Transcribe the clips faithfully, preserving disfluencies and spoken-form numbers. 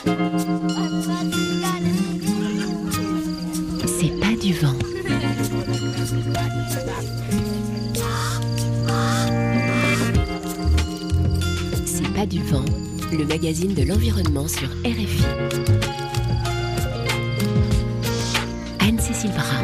C'est pas du vent. C'est pas du vent, le magazine de l'environnement sur R F I. Anne-Cécile Bras.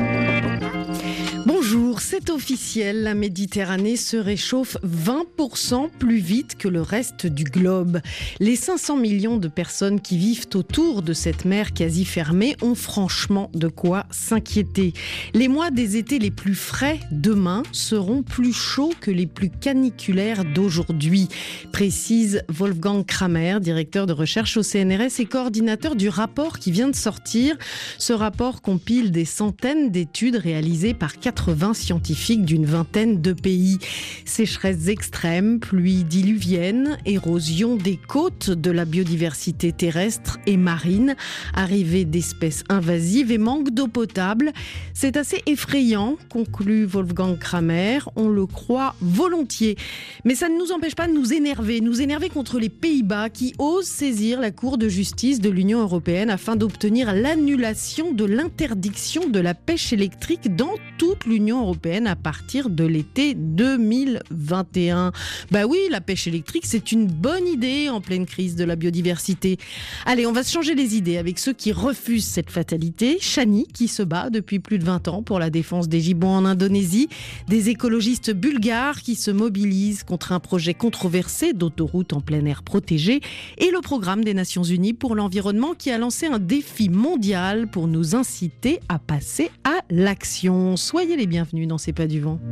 Bonjour, c'est officiel, la Méditerranée se réchauffe vingt pour cent plus vite que le reste du globe. Les cinq cents millions de personnes qui vivent autour de cette mer quasi fermée ont franchement de quoi s'inquiéter. Les mois des étés les plus frais demain seront plus chauds que les plus caniculaires d'aujourd'hui, précise Wolfgang Kramer, directeur de recherche au C N R S et coordinateur du rapport qui vient de sortir. Ce rapport compile des centaines d'études réalisées par quatre-vingts scientifiques d'une vingtaine de pays. Sécheresses extrêmes, pluies diluviennes, érosion des côtes, de la biodiversité terrestre et marine, arrivée d'espèces invasives et manque d'eau potable. C'est assez effrayant, conclut Wolfgang Kramer. On le croit volontiers. Mais ça ne nous empêche pas de nous énerver. Nous énerver contre les Pays-Bas qui osent saisir la Cour de justice de l'Union européenne afin d'obtenir l'annulation de l'interdiction de la pêche électrique dans toute l'Union européenne à partir de l'été deux mille vingt et un. Bah oui, la pêche électrique, c'est une bonne idée en pleine crise de la biodiversité. Allez, on va se changer les idées avec ceux qui refusent cette fatalité. Chani, qui se bat depuis plus de vingt ans pour la défense des gibbons en Indonésie. Des écologistes bulgares qui se mobilisent contre un projet controversé d'autoroute en plein air protégée. Et le programme des Nations Unies pour l'environnement qui a lancé un défi mondial pour nous inciter à passer à l'action. Soyez les bienvenus dans C'est pas du vent.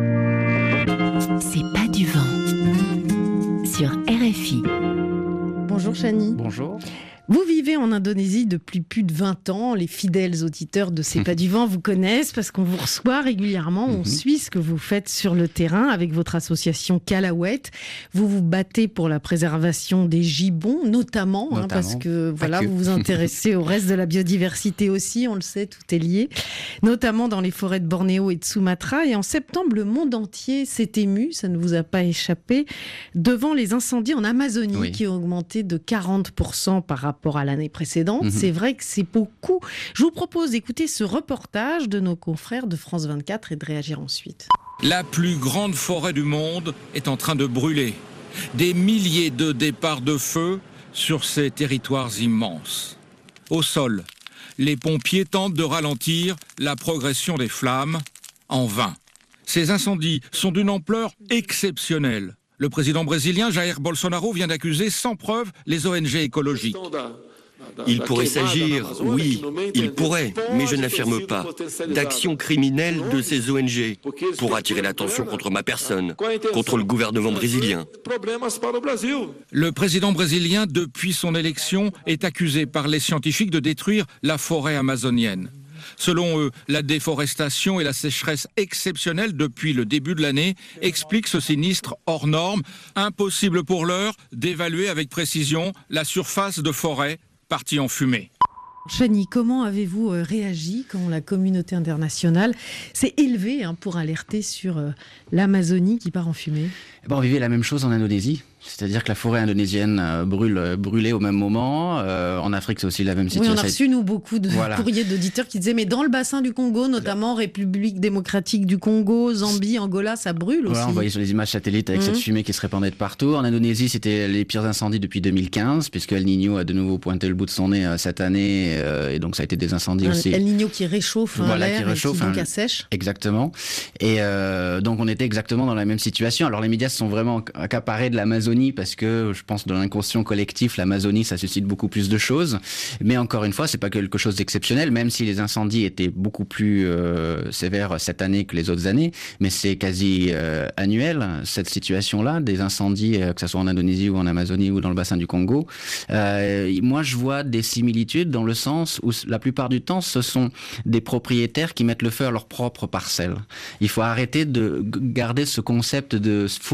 C'est pas du vent sur R F I. Bonjour Chani. Bonjour. Vous vivez en Indonésie depuis plus de vingt ans. Les fidèles auditeurs de C'est pas du vent vous connaissent parce qu'on vous reçoit régulièrement. On mm-hmm. suit ce que vous faites sur le terrain avec votre association Kalawet. Vous vous battez pour la préservation des gibbons, notamment, notamment hein, parce que voilà, que. vous vous intéressez au reste de la biodiversité aussi. On le sait, tout est lié. Notamment dans les forêts de Bornéo et de Sumatra. Et en septembre, le monde entier s'est ému, ça ne vous a pas échappé, devant les incendies en Amazonie oui. qui ont augmenté de quarante pour cent par rapport à l'année précédente. Mmh. C'est vrai que c'est beaucoup. Je vous propose d'écouter ce reportage de nos confrères de France vingt-quatre et de réagir ensuite. La plus grande forêt du monde est en train de brûler. Des milliers de départs de feu sur ces territoires immenses. Au sol, les pompiers tentent de ralentir la progression des flammes en vain. Ces incendies sont d'une ampleur exceptionnelle. Le président brésilien Jair Bolsonaro vient d'accuser sans preuve les O N G écologiques. Il pourrait s'agir, oui, il pourrait, mais je n'affirme pas, d'actions criminelles de ces O N G pour attirer l'attention contre ma personne, contre le gouvernement brésilien. Le président brésilien, depuis son élection, est accusé par les scientifiques de détruire la forêt amazonienne. Selon eux, la déforestation et la sécheresse exceptionnelle depuis le début de l'année expliquent ce sinistre hors norme. Impossible pour l'heure d'évaluer avec précision la surface de forêt partie en fumée. Chani, comment avez-vous réagi quand la communauté internationale s'est élevée hein, pour alerter sur euh, l'Amazonie qui part en fumée ? Eh ben, on vivait la même chose en Indonésie. C'est-à-dire que la forêt indonésienne euh, brûle, brûlait au même moment. Euh, en Afrique, c'est aussi la même situation. Oui, on a reçu, nous, beaucoup de voilà. courriers d'auditeurs qui disaient « Mais dans le bassin du Congo, notamment République démocratique du Congo, Zambie, Angola, ça brûle aussi. » Voilà, on voyait sur les images satellites avec mmh. cette fumée qui se répandait de partout. En Indonésie, c'était les pires incendies depuis deux mille quinze, puisque El Niño a de nouveau pointé le bout de son nez euh, cette année. Euh, et donc, ça a été des incendies un, aussi. El Niño qui réchauffe voilà, l'air qui réchauffe, et qui donc un... assèche. Exactement. Et euh, donc, on était exactement dans la même situation. Alors, les médias se sont vraiment accaparés de l'Amazonie parce que je pense dans l'inconscient collectif, l'Amazonie, ça suscite beaucoup plus de choses. Mais encore une fois, c'est pas quelque chose d'exceptionnel, même si les incendies étaient beaucoup plus euh, sévères cette année que les autres années. Mais c'est quasi euh, annuel, cette situation-là, des incendies, euh, que ce soit en Indonésie ou en Amazonie ou dans le bassin du Congo. Euh, moi, je vois des similitudes dans le sens où la plupart du temps, ce sont des propriétaires qui mettent le feu à leur propre parcelle. Il faut arrêter de garder ce concept de forêt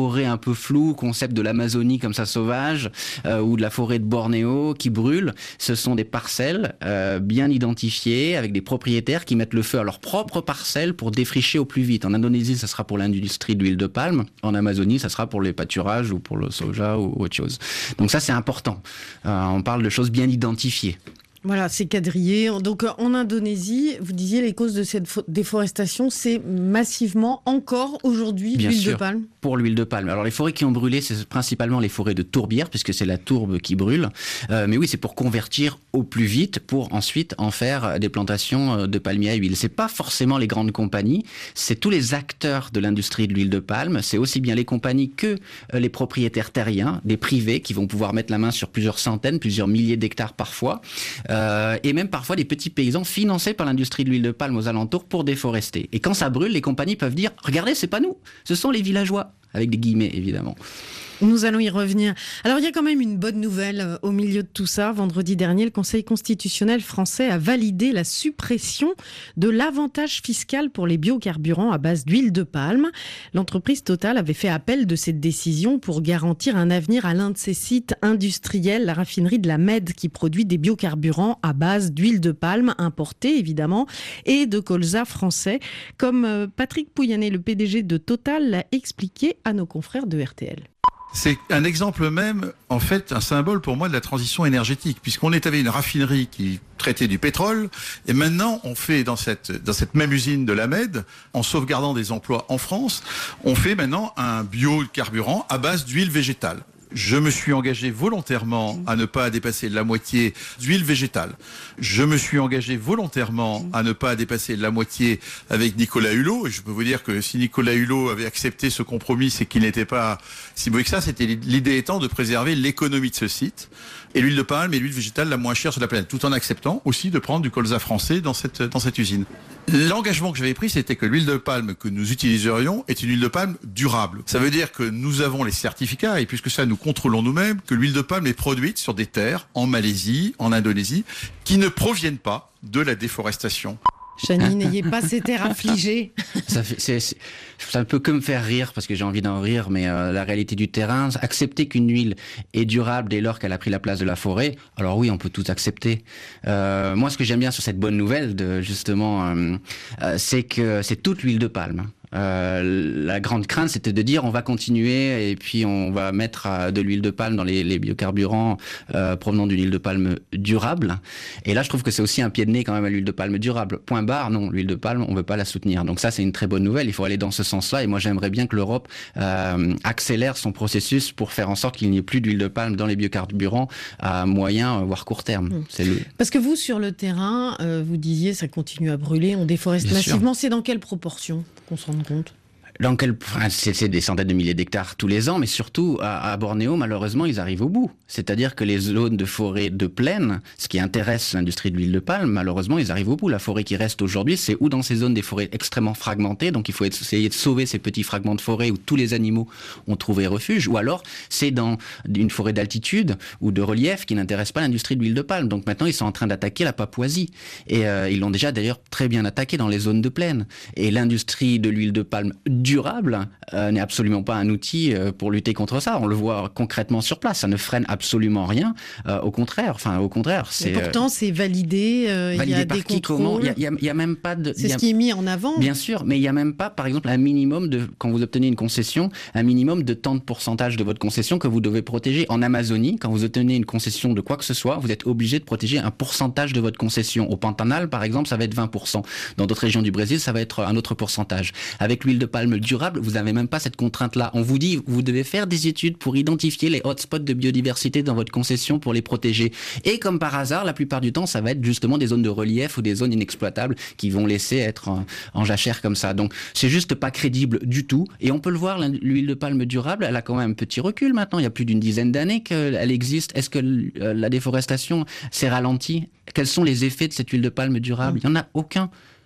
forêts un peu floues, concept de l'Amazonie comme ça sauvage, euh, ou de la forêt de Bornéo qui brûle. Ce sont des parcelles euh, bien identifiées avec des propriétaires qui mettent le feu à leurs propres parcelles pour défricher au plus vite. En Indonésie, ça sera pour l'industrie de l'huile de palme. En Amazonie, ça sera pour les pâturages ou pour le soja ou autre chose. Donc ça, c'est important. Euh, on parle de choses bien identifiées. Voilà, c'est quadrillé. Donc en Indonésie, vous disiez les causes de cette déforestation, c'est massivement encore aujourd'hui Bien l'huile sûr, de palme. Pour l'huile de palme. Alors les forêts qui ont brûlé, c'est principalement les forêts de tourbière, puisque c'est la tourbe qui brûle. Euh, mais oui, c'est pour convertir au plus vite, pour ensuite en faire des plantations de palmiers à huile. C'est pas forcément les grandes compagnies, c'est tous les acteurs de l'industrie de l'huile de palme. C'est aussi bien les compagnies que les propriétaires terriens, des privés qui vont pouvoir mettre la main sur plusieurs centaines, plusieurs milliers d'hectares parfois. Euh, et même parfois des petits paysans financés par l'industrie de l'huile de palme aux alentours pour déforester. Et quand ça brûle, les compagnies peuvent dire « Regardez, c'est pas nous, ce sont les villageois », avec des guillemets évidemment. Nous allons y revenir. Alors, il y a quand même une bonne nouvelle au milieu de tout ça. Vendredi dernier, le Conseil constitutionnel français a validé la suppression de l'avantage fiscal pour les biocarburants à base d'huile de palme. L'entreprise Total avait fait appel de cette décision pour garantir un avenir à l'un de ses sites industriels, la raffinerie de la Mède, qui produit des biocarburants à base d'huile de palme importée, évidemment, et de colza français, comme Patrick Pouyanné, le P D G de Total, l'a expliqué à nos confrères de R T L. C'est un exemple même, en fait, un symbole pour moi de la transition énergétique, puisqu'on est avec une raffinerie qui traitait du pétrole, et maintenant on fait dans cette, dans cette même usine de la Mède, en sauvegardant des emplois en France, on fait maintenant un biocarburant à base d'huile végétale. Je me suis engagé volontairement à ne pas dépasser la moitié d'huile végétale. Je me suis engagé volontairement à ne pas dépasser la moitié avec Nicolas Hulot. Et je peux vous dire que si Nicolas Hulot avait accepté ce compromis, c'est qu'il n'était pas si mauvais que ça. C'était l'idée étant de préserver l'économie de ce site et l'huile de palme et l'huile végétale la moins chère sur la planète, tout en acceptant aussi de prendre du colza français dans cette, dans cette usine. L'engagement que j'avais pris, c'était que l'huile de palme que nous utiliserions est une huile de palme durable. Ça veut dire que nous avons les certificats, et puisque ça nous contrôlons nous-mêmes, que l'huile de palme est produite sur des terres en Malaisie, en Indonésie, qui ne proviennent pas de la déforestation. Chani, n'ayez pas ces terres affligées. Ça, fait, c'est, c'est, ça peut que me faire rire, parce que j'ai envie d'en rire, mais euh, la réalité du terrain, accepter qu'une huile est durable dès lors qu'elle a pris la place de la forêt, alors oui, on peut tout accepter. Euh, moi, ce que j'aime bien sur cette bonne nouvelle, de, justement, euh, euh, c'est que c'est toute l'huile de palme. Euh, la grande crainte, c'était de dire on va continuer et puis on va mettre euh, de l'huile de palme dans les, les biocarburants euh, provenant d'une huile de palme durable. Et là, je trouve que c'est aussi un pied de nez quand même à l'huile de palme durable. Point barre, non, l'huile de palme, on ne veut pas la soutenir. Donc ça, c'est une très bonne nouvelle. Il faut aller dans ce sens-là. Et moi, j'aimerais bien que l'Europe euh, accélère son processus pour faire en sorte qu'il n'y ait plus d'huile de palme dans les biocarburants à moyen, voire court terme. Mmh. C'est le... Parce que vous, sur le terrain, euh, vous disiez ça continue à brûler, on déforeste bien massivement. Sûr. C'est dans quelle proportion qu'on se rende compte ? Dans quel... c'est, c'est des centaines de milliers d'hectares tous les ans, mais surtout à, à Bornéo, malheureusement, ils arrivent au bout. C'est-à-dire que les zones de forêt de plaine, ce qui intéresse l'industrie de l'huile de palme, malheureusement, ils arrivent au bout. La forêt qui reste aujourd'hui, c'est ou dans ces zones des forêts extrêmement fragmentées, donc il faut essayer de sauver ces petits fragments de forêt où tous les animaux ont trouvé refuge, ou alors c'est dans une forêt d'altitude ou de relief qui n'intéresse pas l'industrie de l'huile de palme. Donc maintenant, ils sont en train d'attaquer la Papouasie. Et euh, ils l'ont déjà d'ailleurs très bien attaqué dans les zones de plaine. Et l'industrie de l'huile de palme durable euh, n'est absolument pas un outil euh, pour lutter contre ça. On le voit concrètement sur place. Ça ne freine absolument rien. Euh, au contraire, enfin au contraire. C'est, Mais pourtant, c'est validé. Euh, validé il y a par des qui, contrôles. Il y a, il y a même pas de. C'est a, ce qui est mis en avant. Bien sûr, mais il y a même pas, par exemple, un minimum de quand vous obtenez une concession, un minimum de tant de pourcentage de votre concession que vous devez protéger. En Amazonie, quand vous obtenez une concession de quoi que ce soit, vous êtes obligé de protéger un pourcentage de votre concession. Au Pantanal, par exemple, ça va être vingt pour cent. Dans d'autres régions du Brésil, ça va être un autre pourcentage. Avec l'huile de palme durable, vous n'avez même pas cette contrainte-là. On vous dit, vous devez faire des études pour identifier les hotspots de biodiversité dans votre concession pour les protéger. Et comme par hasard, la plupart du temps, ça va être justement des zones de relief ou des zones inexploitables qui vont laisser être en, en jachère comme ça. Donc, c'est juste pas crédible du tout. Et on peut le voir, l'huile de palme durable, elle a quand même un petit recul maintenant. Il y a plus d'une dizaine d'années qu'elle existe. Est-ce que la déforestation s'est ralentie ? Quels sont les effets de cette huile de palme durable ? Il n'y en a aucun.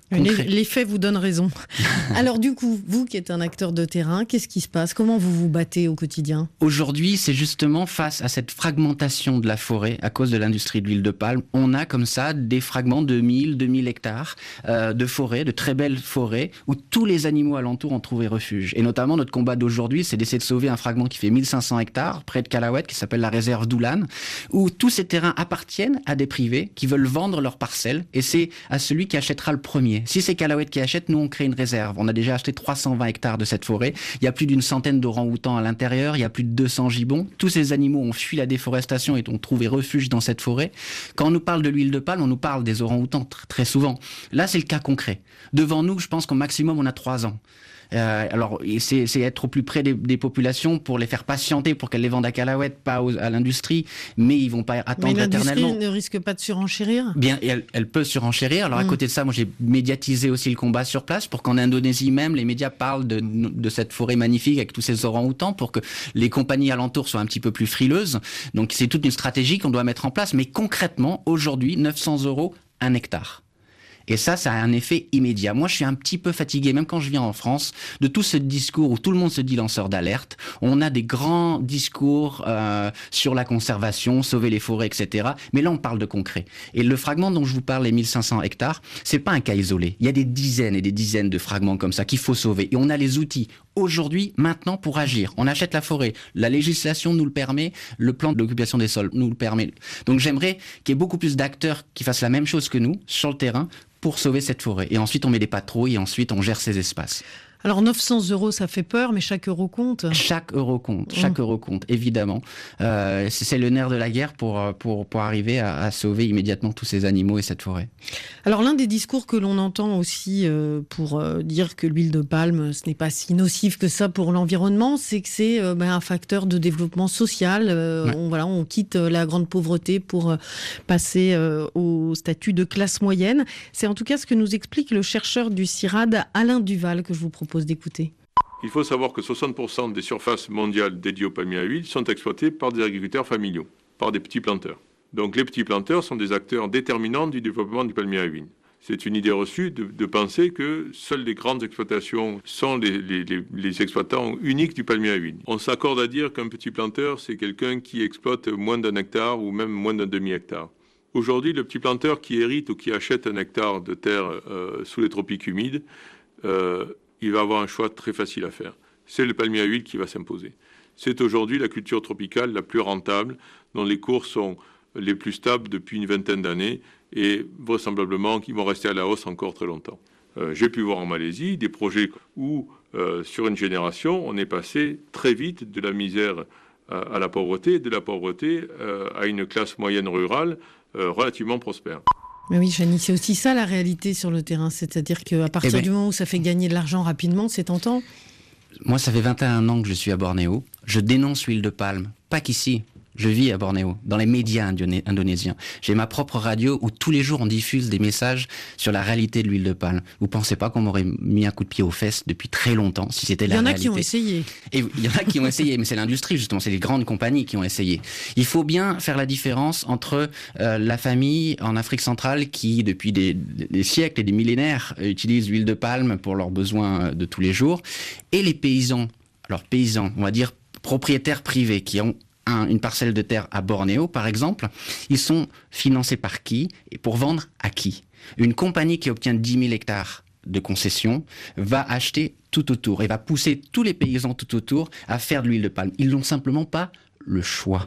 concret. Les, les faits vous donnent raison. Alors du coup, vous qui êtes un acteur de terrain, qu'est-ce qui se passe? Comment vous vous battez au quotidien? Aujourd'hui, c'est justement face à cette fragmentation de la forêt à cause de l'industrie de l'huile de palme. On a comme ça des fragments de mille, deux mille hectares euh, de forêt, de très belles forêts, où tous les animaux alentours ont trouvé refuge. Et notamment, notre combat d'aujourd'hui, c'est d'essayer de sauver un fragment qui fait mille cinq cents hectares, près de Calaouette, qui s'appelle la réserve d'Oulan, où tous ces terrains appartiennent à des privés qui veulent vendre leurs parcelles, et c'est à celui qui achètera le premier. Si c'est Calaouette qui achète, nous on crée une réserve. On a déjà acheté trois cent vingt hectares de cette forêt. Il y a plus d'une centaine d'orangs-outans à l'intérieur. Il y a plus de deux cents gibbons. Tous ces animaux ont fui la déforestation et ont trouvé refuge dans cette forêt. Quand on nous parle de l'huile de palme, on nous parle des orangs-outans tr- très souvent. Là, c'est le cas concret. Devant nous, je pense qu'au maximum, on a trois ans. Euh, alors, c'est, c'est être au plus près des, des populations pour les faire patienter, pour qu'elles les vendent à Calaouette, pas aux, à l'industrie, mais ils vont pas attendre mais éternellement. L'industrie ne risque pas de surenchérir? Bien, elle, elle peut surenchérir. Alors, mmh. à côté de ça, moi, j'ai médiatisé aussi le combat sur place pour qu'en Indonésie même, les médias parlent de, de cette forêt magnifique avec tous ces orangs-outans pour que les compagnies alentours soient un petit peu plus frileuses. Donc, c'est toute une stratégie qu'on doit mettre en place. Mais concrètement, aujourd'hui, neuf cents euros un hectare. Et ça, ça a un effet immédiat. Moi, je suis un petit peu fatigué, même quand je viens en France, de tout ce discours où tout le monde se dit lanceur d'alerte. On a des grands discours euh, sur la conservation, sauver les forêts, et cetera. Mais là, on parle de concret. Et le fragment dont je vous parle, les mille cinq cents hectares, c'est pas un cas isolé. Il y a des dizaines et des dizaines de fragments comme ça qu'il faut sauver. Et on a les outils aujourd'hui, maintenant, pour agir. On achète la forêt. La législation nous le permet. Le plan de l'occupation des sols nous le permet. Donc, j'aimerais qu'il y ait beaucoup plus d'acteurs qui fassent la même chose que nous, sur le terrain, pour sauver cette forêt. Et ensuite, on met des patrouilles et ensuite, on gère ces espaces. Alors, neuf cents euros, ça fait peur, mais chaque euro compte. Chaque euro compte, chaque mmh. euro compte, évidemment. Euh, c'est, c'est le nerf de la guerre pour, pour, pour arriver à, à sauver immédiatement tous ces animaux et cette forêt. Alors, l'un des discours que l'on entend aussi euh, pour euh, dire que l'huile de palme, ce n'est pas si nocif que ça pour l'environnement, c'est que c'est euh, ben, un facteur de développement social. Euh, ouais. on, voilà, on quitte la grande pauvreté pour euh, passer euh, au statut de classe moyenne. C'est en tout cas ce que nous explique le chercheur du CIRAD, Alain Duval, que je vous propose d'écouter. Il faut savoir que soixante pour cent des surfaces mondiales dédiées au palmier à huile sont exploitées par des agriculteurs familiaux, par des petits planteurs. Donc les petits planteurs sont des acteurs déterminants du développement du palmier à huile. C'est une idée reçue de, de penser que seules les grandes exploitations sont les, les, les, les exploitants uniques du palmier à huile. On s'accorde à dire qu'un petit planteur, c'est quelqu'un qui exploite moins d'un hectare ou même moins d'un demi-hectare. Aujourd'hui, le petit planteur qui hérite ou qui achète un hectare de terre euh, sous les tropiques humides, euh, il va avoir un choix très facile à faire. C'est le palmier à huile qui va s'imposer. C'est aujourd'hui la culture tropicale la plus rentable, dont les cours sont les plus stables depuis une vingtaine d'années et vraisemblablement qui vont rester à la hausse encore très longtemps. Euh, j'ai pu voir en Malaisie des projets où, euh, sur une génération, on est passé très vite de la misère à, à la pauvreté, de la pauvreté euh, à une classe moyenne rurale euh, relativement prospère. Mais oui, Chani, c'est aussi ça la réalité sur le terrain. C'est-à-dire qu'à partir eh ben, du moment où ça fait gagner de l'argent rapidement, c'est tentant. Moi, ça fait vingt et un ans que je suis à Bornéo. Je dénonce l'huile de palme. Pas qu'ici. Je vis à Bornéo, dans les médias indone- indonésiens. J'ai ma propre radio où tous les jours on diffuse des messages sur la réalité de l'huile de palme. Vous pensez pas qu'on m'aurait mis un coup de pied aux fesses depuis très longtemps si c'était la réalité? Il y en a qui ont essayé. Et il y en a qui ont essayé, mais c'est l'industrie justement, c'est les grandes compagnies qui ont essayé. Il faut bien faire la différence entre euh, la famille en Afrique centrale qui, depuis des, des siècles et des millénaires, utilise l'huile de palme pour leurs besoins de tous les jours, et les paysans, alors paysans, on va dire propriétaires privés qui ont une parcelle de terre à Bornéo, par exemple, ils sont financés par qui et pour vendre à qui? Une compagnie qui obtient dix mille hectares de concession va acheter tout autour et va pousser tous les paysans tout autour à faire de l'huile de palme. Ils n'ont simplement pas le choix.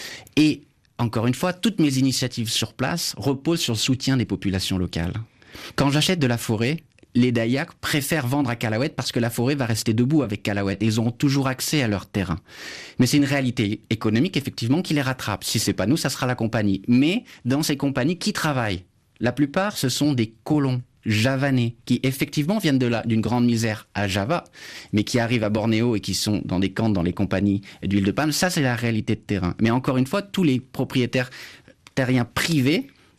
Et encore une fois, toutes mes initiatives sur place reposent sur le soutien des populations locales. Quand j'achète de la forêt, les Dayaks préfèrent vendre à Calaouette parce que la forêt va rester debout avec Calaouette et ils auront toujours accès à leur terrain. Mais c'est une réalité économique, effectivement, qui les rattrape. Si c'est pas nous, ça sera la compagnie. Mais dans ces compagnies, qui travaillent? La plupart, ce sont des colons javanais qui, effectivement, viennent de la, d'une grande misère à Java, mais qui arrivent à Bornéo et qui sont dans des camps, dans les compagnies d'huile de palme. Ça, c'est la réalité de terrain. Mais encore une fois, tous les propriétaires terriens privés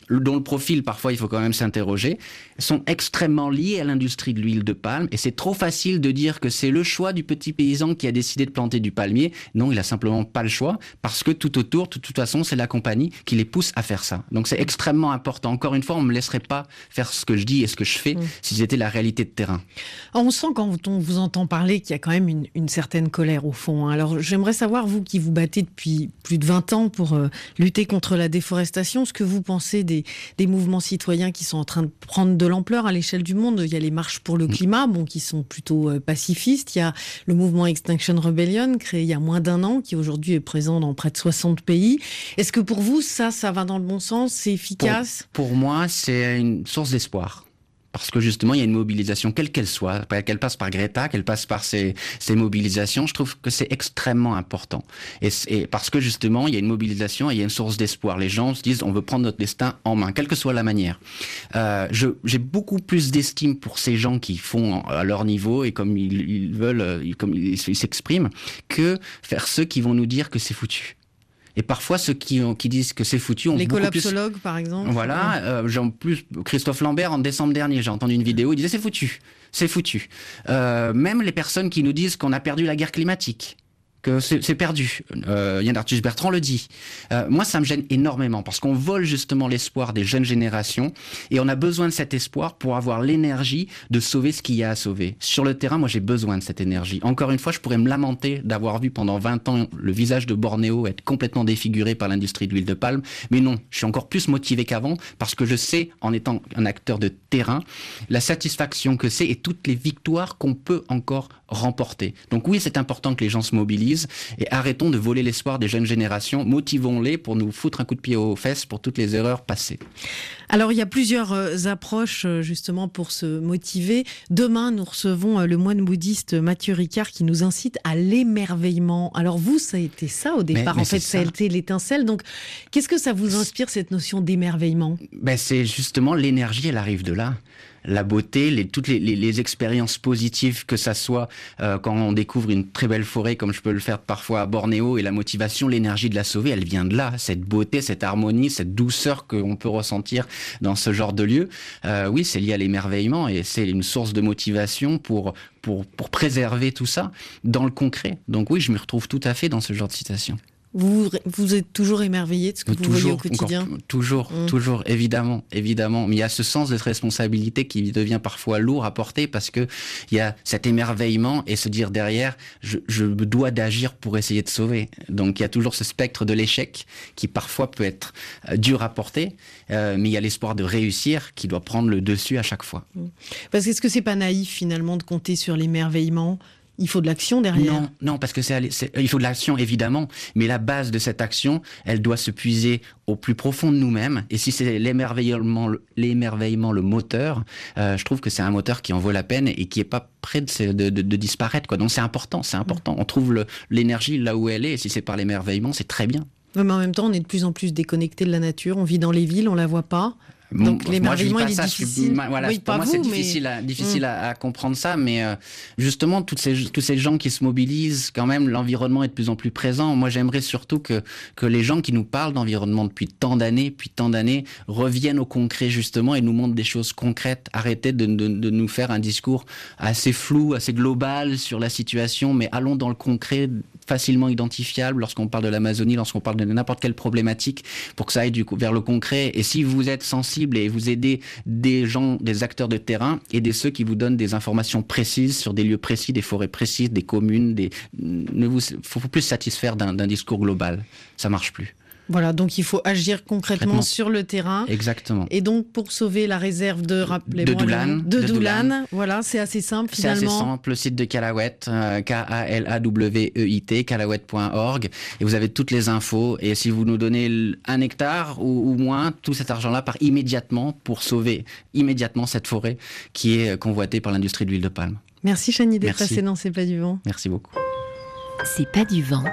dont le profil, parfois, il faut quand même s'interroger, sont extrêmement liés à l'industrie de l'huile de palme. Et c'est trop facile de dire que c'est le choix du petit paysan qui a décidé de planter du palmier. Non, il a simplement pas le choix, parce que tout autour, de toute façon, c'est la compagnie qui les pousse à faire ça. Donc c'est extrêmement important. Encore une fois, on ne me laisserait pas faire ce que je dis et ce que je fais mmh. si c'était la réalité de terrain. Alors, on sent quand on vous entend parler qu'il y a quand même une, une certaine colère au fond. Alors j'aimerais savoir, vous qui vous battez depuis plus de vingt ans pour euh, lutter contre la déforestation, ce que vous pensez des, des mouvements citoyens qui sont en train de prendre de l'ampleur à l'échelle du monde. Il y a les marches pour le climat, bon, qui sont plutôt euh, pacifistes. Il y a le mouvement Extinction Rebellion, créé il y a moins d'un an, qui aujourd'hui est présent dans près de soixante pays. Est-ce que pour vous, ça, ça va dans le bon sens, c'est efficace ? Pour, pour moi, c'est une source d'espoir. Parce que justement, il y a une mobilisation, quelle qu'elle soit, qu'elle passe par Greta, qu'elle passe par ces, ces mobilisations, je trouve que c'est extrêmement important. Et, et parce que justement, il y a une mobilisation et il y a une source d'espoir. Les gens se disent, on veut prendre notre destin en main, quelle que soit la manière. Euh, je, j'ai beaucoup plus d'estime pour ces gens qui font à leur niveau et comme ils, ils veulent, comme ils, ils s'expriment, que faire ceux qui vont nous dire que c'est foutu. Et parfois, ceux qui, qui disent que c'est foutu... ont Les beaucoup collapsologues, plus... par exemple. Voilà. Euh, j'ai en plus, Christophe Lambert, en décembre dernier, j'ai entendu une vidéo, il disait c'est foutu. C'est foutu. Euh, même les personnes qui nous disent qu'on a perdu la guerre climatique, que c'est, c'est perdu. Euh, Yann Arthus Bertrand le dit. Euh, moi, ça me gêne énormément parce qu'on vole justement l'espoir des jeunes générations et on a besoin de cet espoir pour avoir l'énergie de sauver ce qu'il y a à sauver. Sur le terrain, moi, j'ai besoin de cette énergie. Encore une fois, je pourrais me lamenter d'avoir vu pendant vingt ans le visage de Bornéo être complètement défiguré par l'industrie de l'huile de palme. Mais non, je suis encore plus motivé qu'avant parce que je sais, en étant un acteur de terrain, la satisfaction que c'est et toutes les victoires qu'on peut encore remporter. Donc oui, c'est important que les gens se mobilisent et arrêtons de voler l'espoir des jeunes générations, motivons-les pour nous foutre un coup de pied aux fesses pour toutes les erreurs passées. Alors il y a plusieurs euh, approches euh, justement pour se motiver. Demain, nous recevons euh, le moine bouddhiste Mathieu Ricard qui nous incite à l'émerveillement. Alors vous, ça a été ça au départ, mais, mais en fait, ça a été l'étincelle. Donc qu'est-ce que ça vous inspire, cette notion d'émerveillement ? Ben, c'est justement l'énergie, elle arrive de là. La beauté, les, toutes les, les, les expériences positives, que ça soit euh, quand on découvre une très belle forêt, comme je peux le faire parfois à Bornéo, et la motivation, l'énergie de la sauver, elle vient de là. Cette beauté, cette harmonie, cette douceur qu'on peut ressentir dans ce genre de lieu, euh, oui, c'est lié à l'émerveillement et c'est une source de motivation pour, pour, pour préserver tout ça dans le concret. Donc oui, je me retrouve tout à fait dans ce genre de citation. Vous, vous êtes toujours émerveillé de ce que vous toujours, voyez au quotidien ? encore, Toujours, mmh. toujours, évidemment, évidemment. Mais il y a ce sens de responsabilité qui devient parfois lourd à porter parce que il y a cet émerveillement et se dire derrière, je, je me dois d'agir pour essayer de sauver. Donc il y a toujours ce spectre de l'échec qui parfois peut être euh, dur à porter, euh, mais il y a l'espoir de réussir qui doit prendre le dessus à chaque fois. Mmh. Parce que est-ce que c'est pas naïf finalement de compter sur l'émerveillement ? Il faut de l'action derrière. Non, non, parce que c'est, c'est, il faut de l'action évidemment, mais la base de cette action, elle doit se puiser au plus profond de nous-mêmes. Et si c'est l'émerveillement, l'émerveillement, le moteur, euh, je trouve que c'est un moteur qui en vaut la peine et qui est pas près de, de, de, de disparaître, quoi. Donc c'est important, c'est important. On trouve le, l'énergie là où elle est. Et si c'est par l'émerveillement, c'est très bien. Mais en même temps, on est de plus en plus déconnecté de la nature. On vit dans les villes, on la voit pas. Donc bon, l'émerveillement, moi, il est ça, difficile. Je, voilà, oui, pour moi, vous, c'est mais... difficile, à, difficile mmh. à, à comprendre ça, mais euh, justement, toutes ces, tous ces gens qui se mobilisent, quand même, l'environnement est de plus en plus présent. Moi, j'aimerais surtout que, que les gens qui nous parlent d'environnement depuis tant d'années, depuis tant d'années, reviennent au concret, justement, et nous montrent des choses concrètes. Arrêtez de, de, de nous faire un discours assez flou, assez global sur la situation, mais allons dans le concret, facilement identifiable lorsqu'on parle de l'Amazonie, lorsqu'on parle de n'importe quelle problématique, pour que ça aille du coup vers le concret. Et si vous êtes sensible et vous aidez des gens, des acteurs de terrain, aidez ceux qui vous donnent des informations précises sur des lieux précis, des forêts précises, des communes. Des... Ne vous, faut plus se satisfaire d'un, d'un discours global. Ça marche plus. Voilà, donc il faut agir concrètement Traitement. sur le terrain. Exactement. Et donc pour sauver la réserve de, rappelez-moi, de Doulan, de, de Doulan, Doulan. Voilà, c'est assez simple finalement. C'est assez simple, le site de Kalawet, euh, K A L A W E I T, kalawet point org, et vous avez toutes les infos. Et si vous nous donnez un hectare ou, ou moins, tout cet argent-là part immédiatement pour sauver immédiatement cette forêt qui est convoitée par l'industrie de l'huile de palme. Merci Chani d'être passé dans C'est pas du vent. Merci beaucoup. C'est pas du vent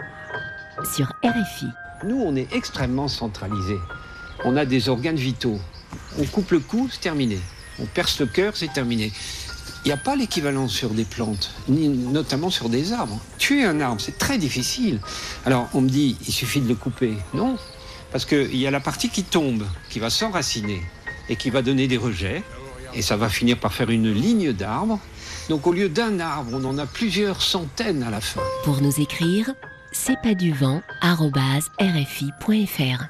sur R F I. Nous, on est extrêmement centralisés. On a des organes vitaux. On coupe le cou, c'est terminé. On perce le cœur, c'est terminé. Il n'y a pas l'équivalent sur des plantes, ni notamment sur des arbres. Tuer un arbre, c'est très difficile. Alors, on me dit, il suffit de le couper. Non, Parce qu'il y a la partie qui tombe, qui va s'enraciner et qui va donner des rejets. Et ça va finir par faire une ligne d'arbres. Donc au lieu d'un arbre, on en a plusieurs centaines à la fin. Pour nous écrire, c'est pas du vent arobase r f i point f r.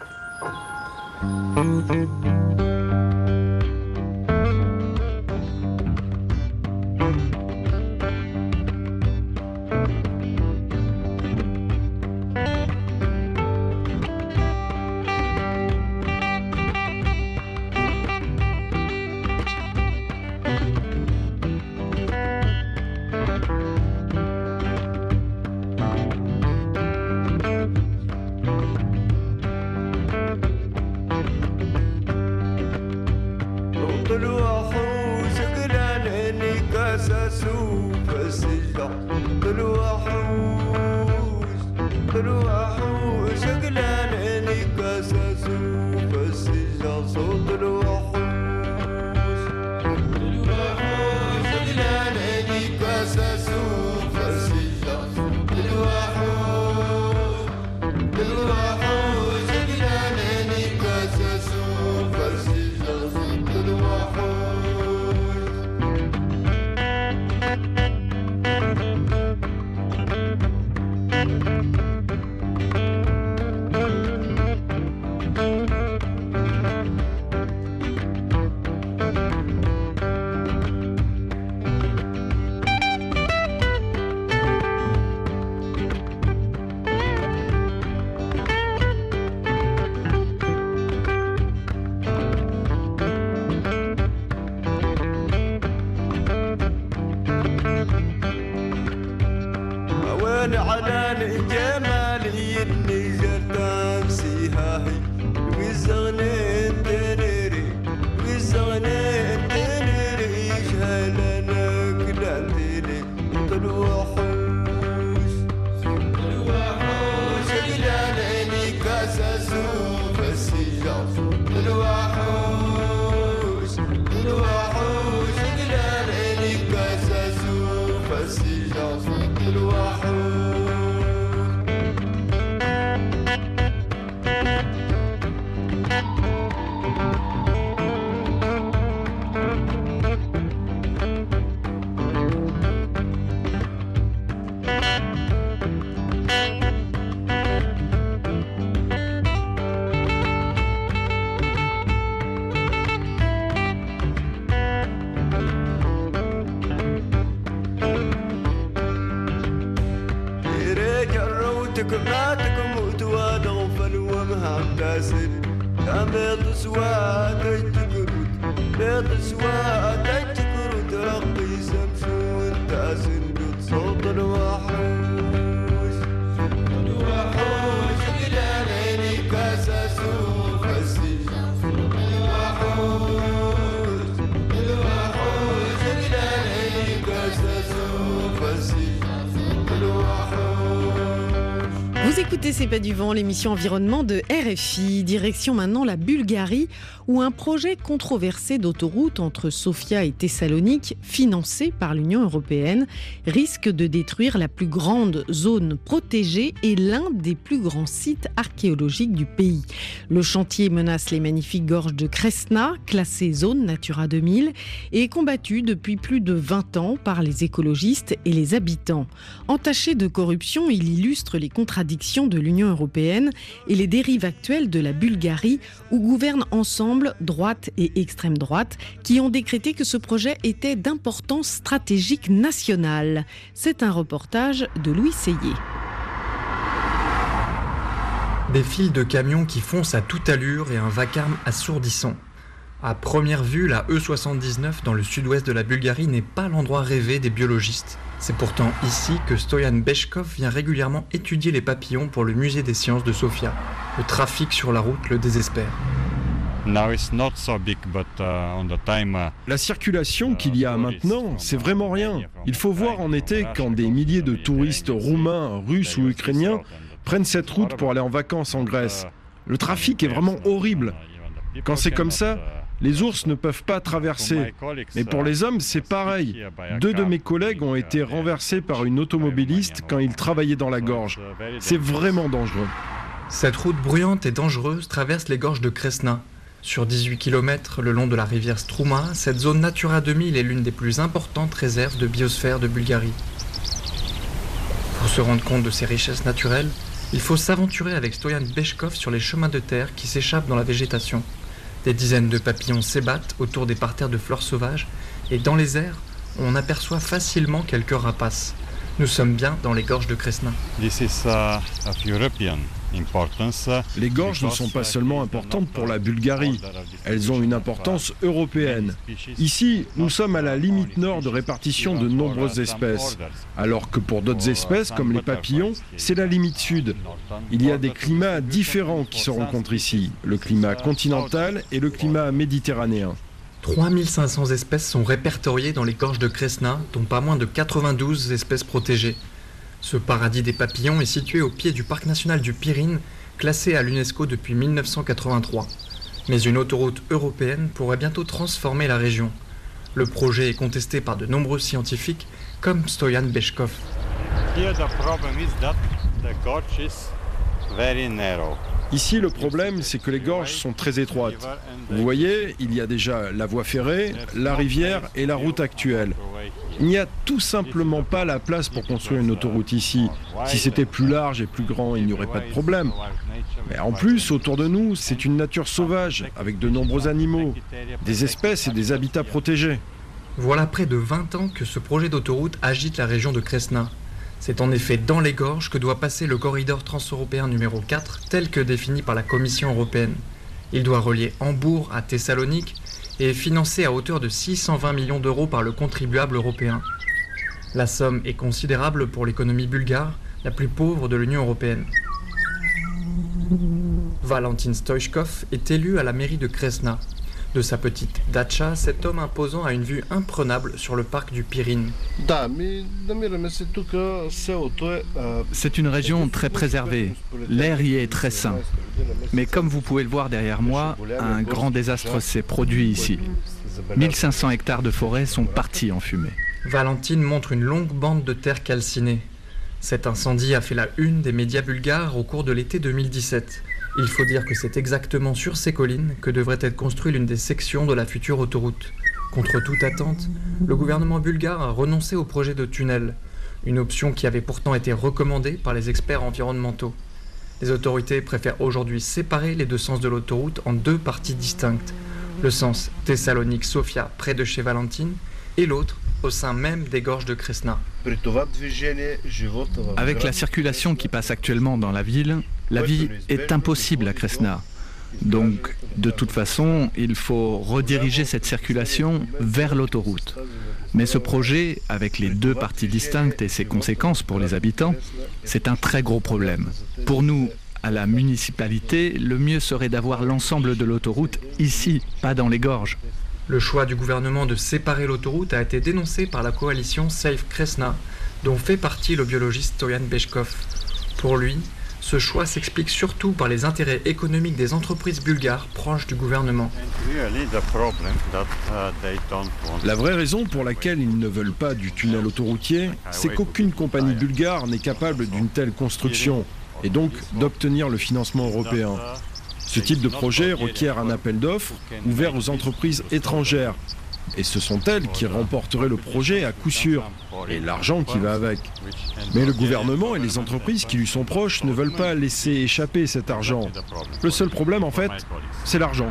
Vous écoutez C'est pas du vent, l'émission environnement de R F I. Direction maintenant la Bulgarie, où un projet controversé d'autoroute entre Sofia et Thessalonique, financé par l'Union européenne, risque de détruire la plus grande zone protégée et l'un des plus grands sites archéologiques du pays. Le chantier menace les magnifiques gorges de Cresna, classées zone Natura deux mille, et est combattu depuis plus de vingt ans par les écologistes et les habitants. Entaché de corruption, il illustre les contradictions de l'Union européenne et les dérives actuelles de la Bulgarie, où gouvernent ensemble droite et extrême droite, qui ont décrété que ce projet était d'importance stratégique nationale. C'est un reportage de Louis Seyé. Des files de camions qui foncent à toute allure et un vacarme assourdissant. À première vue, la E soixante-dix-neuf dans le sud-ouest de la Bulgarie n'est pas l'endroit rêvé des biologistes. C'est pourtant ici que Stoyan Beshkov vient régulièrement étudier les papillons pour le musée des sciences de Sofia. Le trafic sur la route le désespère. La circulation qu'il y a maintenant, c'est vraiment rien. Il faut voir en été quand des milliers de touristes roumains, russes ou ukrainiens prennent cette route pour aller en vacances en Grèce. Le trafic est vraiment horrible. Quand c'est comme ça, les ours ne peuvent pas traverser. Mais pour les hommes, c'est pareil. Deux de mes collègues ont été renversés par une automobiliste quand ils travaillaient dans la gorge. C'est vraiment dangereux. Cette route bruyante et dangereuse traverse les gorges de Kresna. Sur dix-huit kilomètres le long de la rivière Strouma, cette zone Natura deux mille est l'une des plus importantes réserves de biosphère de Bulgarie. Pour se rendre compte de ces richesses naturelles, il faut s'aventurer avec Stoyan Beshkov sur les chemins de terre qui s'échappent dans la végétation. Des dizaines de papillons s'ébattent autour des parterres de fleurs sauvages et dans les airs, on aperçoit facilement quelques rapaces. Nous sommes bien dans les gorges de Kresna. This is, uh, of European importance. Les gorges ne sont pas seulement importantes pour la Bulgarie, elles ont une importance européenne. Ici, nous sommes à la limite nord de répartition de nombreuses espèces, alors que pour d'autres espèces, comme les papillons, c'est la limite sud. Il y a des climats différents qui se rencontrent ici, le climat continental et le climat méditerranéen. trois mille cinq cents espèces sont répertoriées dans les gorges de Kresna, dont pas moins de quatre-vingt-douze espèces protégées. Ce paradis des papillons est situé au pied du parc national du Pirin, classé à l'UNESCO depuis mille neuf cent quatre-vingt-trois. Mais une autoroute européenne pourrait bientôt transformer la région. Le projet est contesté par de nombreux scientifiques, comme Stoyan Beshkov. Here the problem is that the gorge is very narrow. Ici, le problème, c'est que les gorges sont très étroites. Vous voyez, il y a déjà la voie ferrée, la rivière et la route actuelle. Il n'y a tout simplement pas la place pour construire une autoroute ici. Si c'était plus large et plus grand, il n'y aurait pas de problème. Mais en plus, autour de nous, c'est une nature sauvage, avec de nombreux animaux, des espèces et des habitats protégés. Voilà près de vingt ans que ce projet d'autoroute agite la région de Kresna. C'est en effet dans les gorges que doit passer le corridor transeuropéen numéro quatre, tel que défini par la Commission européenne. Il doit relier Hambourg à Thessalonique et est financé à hauteur de six cent vingt millions d'euros par le contribuable européen. La somme est considérable pour l'économie bulgare, la plus pauvre de l'Union européenne. Valentin Stoichkov est élu à la mairie de Kresna. De sa petite datcha, cet homme imposant a une vue imprenable sur le parc du Pirin. C'est une région très préservée. L'air y est très sain. Mais comme vous pouvez le voir derrière moi, un grand désastre s'est produit ici. mille cinq cents hectares de forêt sont partis en fumée. Valentine montre une longue bande de terre calcinée. Cet incendie a fait la une des médias bulgares au cours de l'été deux mille dix-sept. Il faut dire que c'est exactement sur ces collines que devrait être construite l'une des sections de la future autoroute. Contre toute attente, le gouvernement bulgare a renoncé au projet de tunnel, une option qui avait pourtant été recommandée par les experts environnementaux. Les autorités préfèrent aujourd'hui séparer les deux sens de l'autoroute en deux parties distinctes. Le sens Thessalonique-Sofia près de chez Valentine et l'autre au sein même des gorges de Kresna. Avec la circulation qui passe actuellement dans la ville, la vie est impossible à Kresna. Donc, de toute façon, il faut rediriger cette circulation vers l'autoroute. Mais ce projet, avec les deux parties distinctes et ses conséquences pour les habitants, c'est un très gros problème. Pour nous, à la municipalité, le mieux serait d'avoir l'ensemble de l'autoroute ici, pas dans les gorges. Le choix du gouvernement de séparer l'autoroute a été dénoncé par la coalition Save Kresna, dont fait partie le biologiste Stoyan Beshkov. Pour lui, ce choix s'explique surtout par les intérêts économiques des entreprises bulgares proches du gouvernement. La vraie raison pour laquelle ils ne veulent pas du tunnel autoroutier, c'est qu'aucune compagnie bulgare n'est capable d'une telle construction et donc d'obtenir le financement européen. Ce type de projet requiert un appel d'offres ouvert aux entreprises étrangères. Et ce sont elles qui remporteraient le projet à coup sûr, et l'argent qui va avec. Mais le gouvernement et les entreprises qui lui sont proches ne veulent pas laisser échapper cet argent. Le seul problème, en fait, c'est l'argent.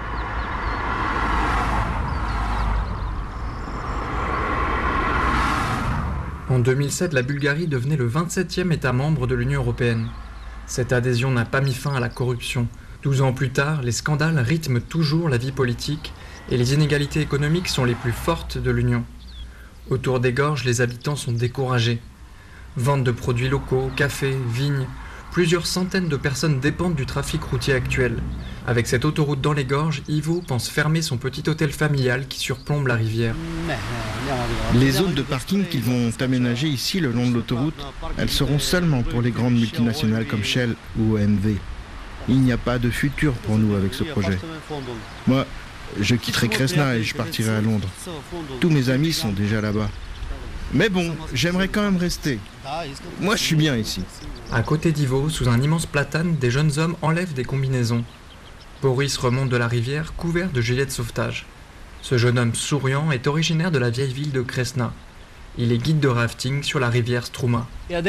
En deux mille sept, la Bulgarie devenait le vingt-septième État membre de l'Union européenne. Cette adhésion n'a pas mis fin à la corruption. Douze ans plus tard, les scandales rythment toujours la vie politique et les inégalités économiques sont les plus fortes de l'Union. Autour des gorges, les habitants sont découragés. Vente de produits locaux, cafés, vignes, plusieurs centaines de personnes dépendent du trafic routier actuel. Avec cette autoroute dans les gorges, Ivo pense fermer son petit hôtel familial qui surplombe la rivière. Les zones de parking qu'ils vont aménager ici le long de l'autoroute, elles seront seulement pour les grandes multinationales comme Shell ou O M V. Il n'y a pas de futur pour nous avec ce projet. Moi, je quitterai Kresna et je partirai à Londres. Tous mes amis sont déjà là-bas. Mais bon, j'aimerais quand même rester. Moi, je suis bien ici. À côté d'Ivo, sous un immense platane, des jeunes hommes enlèvent des combinaisons. Boris remonte de la rivière couvert de gilets de sauvetage. Ce jeune homme souriant est originaire de la vieille ville de Kresna. Il est guide de rafting sur la rivière Struma.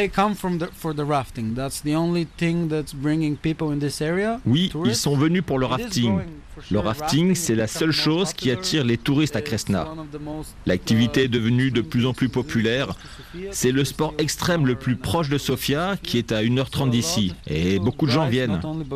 Oui, ils sont venus pour le rafting. Le rafting, c'est la seule chose qui attire les touristes à Kresna. L'activité est devenue de plus en plus populaire. C'est le sport extrême le plus proche de Sofia, qui est à une heure trente d'ici. Et beaucoup de gens viennent.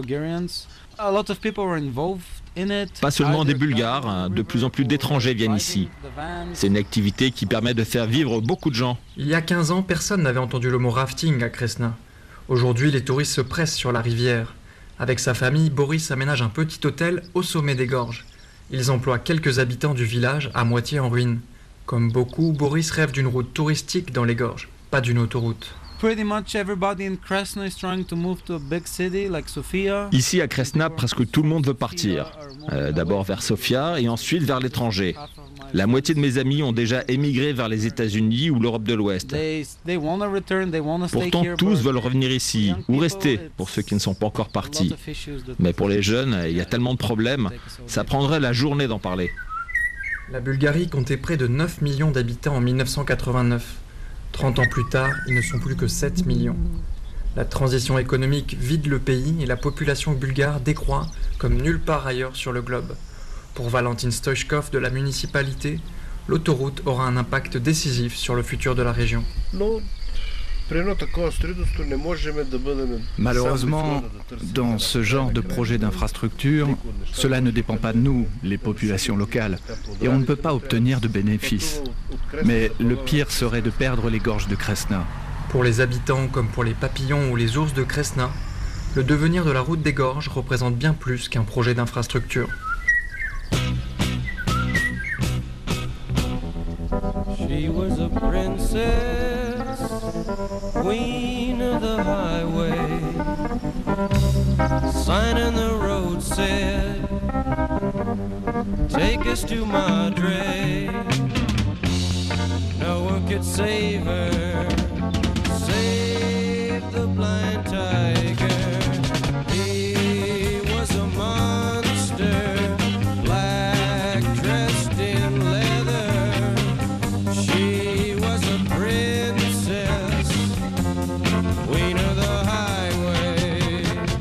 Pas seulement des Bulgares, de plus en plus d'étrangers viennent ici. C'est une activité qui permet de faire vivre beaucoup de gens. Il y a quinze ans, personne n'avait entendu le mot rafting à Kresna. Aujourd'hui, les touristes se pressent sur la rivière. Avec sa famille, Boris aménage un petit hôtel au sommet des gorges. Ils emploient quelques habitants du village à moitié en ruine. Comme beaucoup, Boris rêve d'une route touristique dans les gorges, pas d'une autoroute. Ici à Kresna, presque tout le monde veut partir. Euh, d'abord vers Sofia et ensuite vers l'étranger. La moitié de mes amis ont déjà émigré vers les États-Unis ou l'Europe de l'Ouest. Pourtant, tous veulent revenir ici, ou rester, pour ceux qui ne sont pas encore partis. Mais pour les jeunes, il y a tellement de problèmes, ça prendrait la journée d'en parler. La Bulgarie comptait près de neuf millions d'habitants en mille neuf cent quatre-vingt-neuf. trente ans plus tard, ils ne sont plus que sept millions. La transition économique vide le pays et la population bulgare décroît comme nulle part ailleurs sur le globe. Pour Valentin Stoichkov de la municipalité, l'autoroute aura un impact décisif sur le futur de la région. Malheureusement, dans ce genre de projet d'infrastructure, cela ne dépend pas de nous, les populations locales, et on ne peut pas obtenir de bénéfices. Mais le pire serait de perdre les gorges de Kresna. Pour les habitants comme pour les papillons ou les ours de Kresna, le devenir de la route des gorges représente bien plus qu'un projet d'infrastructure. She was a princess, queen of the highway. Sign in the road said, take us to Madre. No one could save her, save the blind tiger. He was a monster, black dressed in leather. She was a princess, queen of the highway.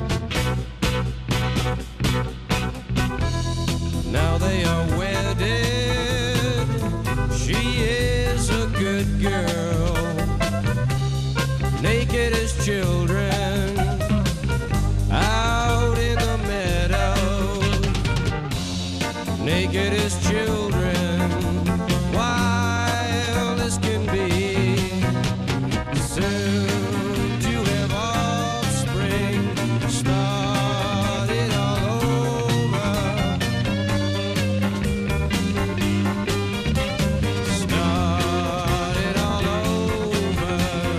Now they are wedded. She is a good girl, naked as children, out in the meadow. Naked as children, wild as can be. Soon to have offspring, start it all over. Start it all over.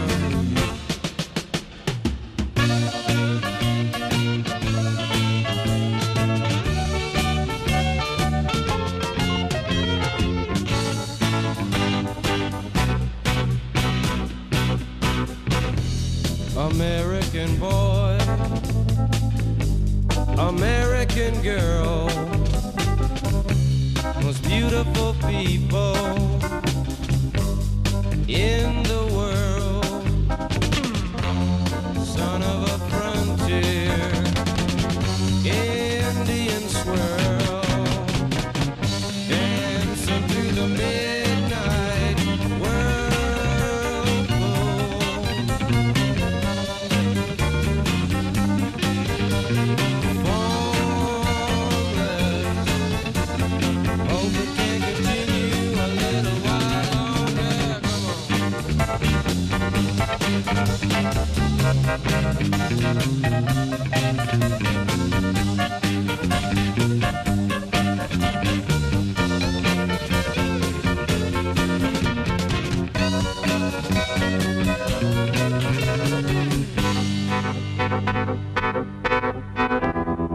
American boy, American girl, most beautiful people in the world. Son of a frontier, Indian swirl, dancing through the midnight whirlpool.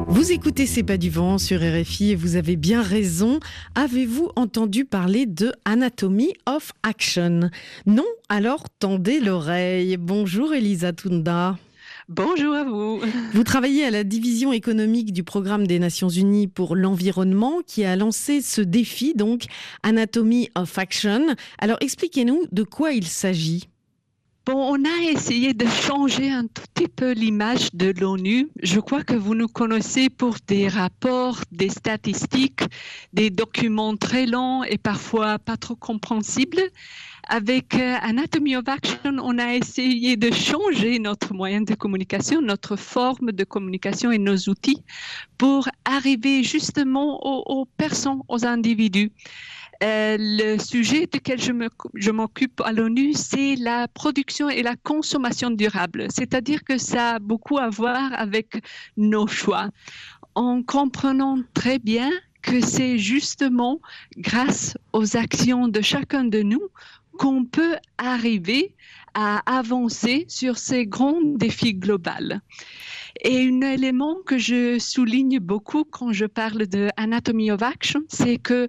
Vous écoutez C'est pas du vent sur R F I et vous avez bien raison. Avez-vous entendu parler de Anatomy of Action? Non? Alors tendez l'oreille. Bonjour Elisa Tunda. Bonjour à vous. Vous travaillez à la division économique du programme des Nations Unies pour l'environnement qui a lancé ce défi, donc Anatomy of Action. Alors expliquez-nous de quoi il s'agit. Bon, on a essayé de changer un tout petit peu l'image de l'ONU. Je crois que vous nous connaissez pour des rapports, des statistiques, des documents très longs et parfois pas trop compréhensibles. Avec Anatomy of Action, on a essayé de changer notre moyen de communication, notre forme de communication et nos outils pour arriver justement aux, aux personnes, aux individus. Euh, le sujet duquel je, me, je m'occupe à l'ONU, c'est la production et la consommation durable. C'est-à-dire que ça a beaucoup à voir avec nos choix. En comprenant très bien que c'est justement grâce aux actions de chacun de nous qu'on peut arriver à avancer sur ces grands défis globaux. Et un élément que je souligne beaucoup quand je parle de Anatomy of Action, c'est que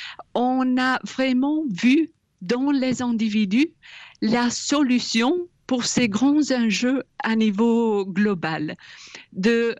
on a vraiment vu dans les individus la solution pour ces grands enjeux à niveau global, de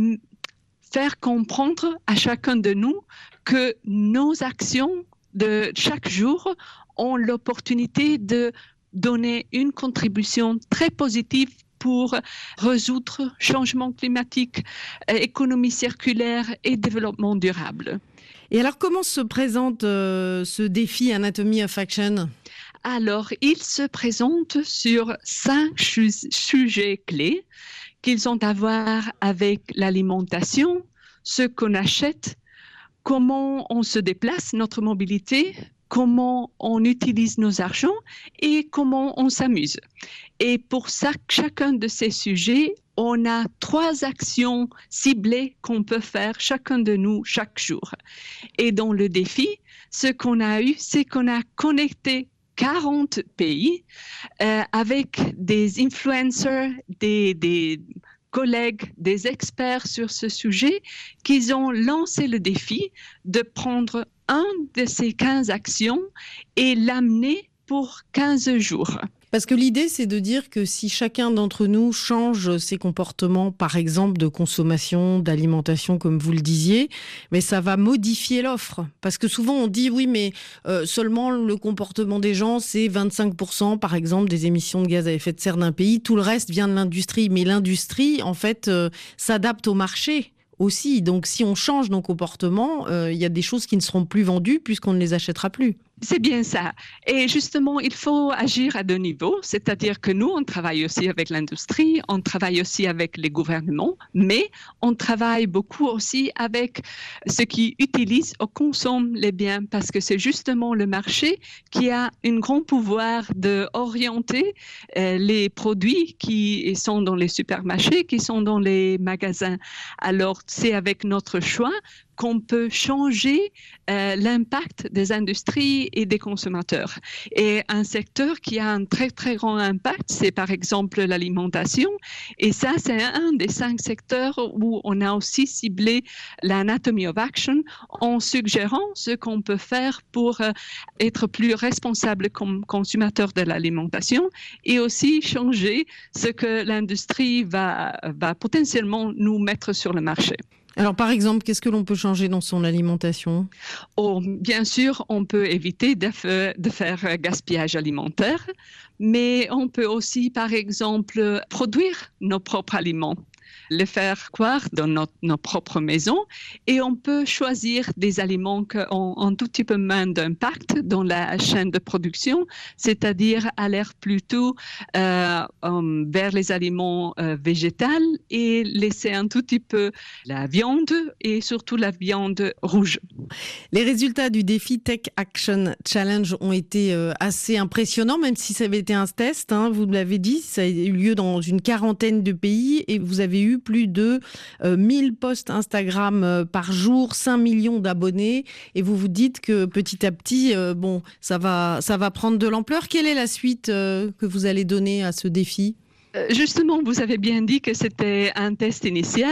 faire comprendre à chacun de nous que nos actions de chaque jour ont l'opportunité de donner une contribution très positive pour résoudre le changement climatique, économie circulaire et développement durable. Et alors, comment se présente euh, ce défi Anatomy of Action ? Alors, il se présente sur cinq chu- sujets clés qu'ils ont à voir avec l'alimentation, ce qu'on achète, comment on se déplace, notre mobilité, comment on utilise nos argents et comment on s'amuse. Et pour ça, chacun de ces sujets, on a trois actions ciblées qu'on peut faire chacun de nous chaque jour. Et dans le défi, ce qu'on a eu, c'est qu'on a connecté quarante pays euh, avec des influencers, des, des collègues, des experts sur ce sujet qui ont lancé le défi de prendre un de ces quinze actions et l'amener pour quinze jours. Parce que l'idée, c'est de dire que si chacun d'entre nous change ses comportements, par exemple de consommation, d'alimentation, comme vous le disiez, mais ça va modifier l'offre. Parce que souvent, on dit, oui, mais euh, seulement le comportement des gens, c'est vingt-cinq pour cent, par exemple, des émissions de gaz à effet de serre d'un pays. Tout le reste vient de l'industrie. Mais l'industrie, en fait, euh, s'adapte au marché aussi. Donc, si on change nos comportements, euh, il y a des choses qui ne seront plus vendues puisqu'on ne les achètera plus. C'est bien ça. Et justement, il faut agir à deux niveaux, c'est-à-dire que nous, on travaille aussi avec l'industrie, on travaille aussi avec les gouvernements, mais on travaille beaucoup aussi avec ceux qui utilisent ou consomment les biens, parce que c'est justement le marché qui a un grand pouvoir d'orienter euh, les produits qui sont dans les supermarchés, qui sont dans les magasins. Alors, c'est avec notre choix qu'on peut changer euh, l'impact des industries et des consommateurs. Et un secteur qui a un très, très grand impact, c'est par exemple l'alimentation. Et ça, c'est un des cinq secteurs où on a aussi ciblé l'Anatomy of Action en suggérant ce qu'on peut faire pour euh, être plus responsable comme consommateur de l'alimentation et aussi changer ce que l'industrie va, va potentiellement nous mettre sur le marché. Alors, par exemple, qu'est-ce que l'on peut changer dans son alimentation ? Oh, bien sûr, on peut éviter de, f- de faire gaspillage alimentaire, mais on peut aussi, par exemple, produire nos propres aliments, les faire cuire dans notre, nos propres maisons, et on peut choisir des aliments qui ont un tout petit peu moins d'impact dans la chaîne de production, c'est-à-dire aller plutôt euh, um, vers les aliments euh, végétaux et laisser un tout petit peu la viande et surtout la viande rouge. Les résultats du défi Tech Action Challenge ont été euh, assez impressionnants, même si ça avait été un test, hein, vous l'avez dit, ça a eu lieu dans une quarantaine de pays et vous avez eu plus de euh, mille posts Instagram euh, par jour, cinq millions d'abonnés et vous vous dites que petit à petit, euh, bon, ça va, ça va prendre de l'ampleur. Quelle est la suite euh, que vous allez donner à ce défi ? Justement, vous avez bien dit que c'était un test initial.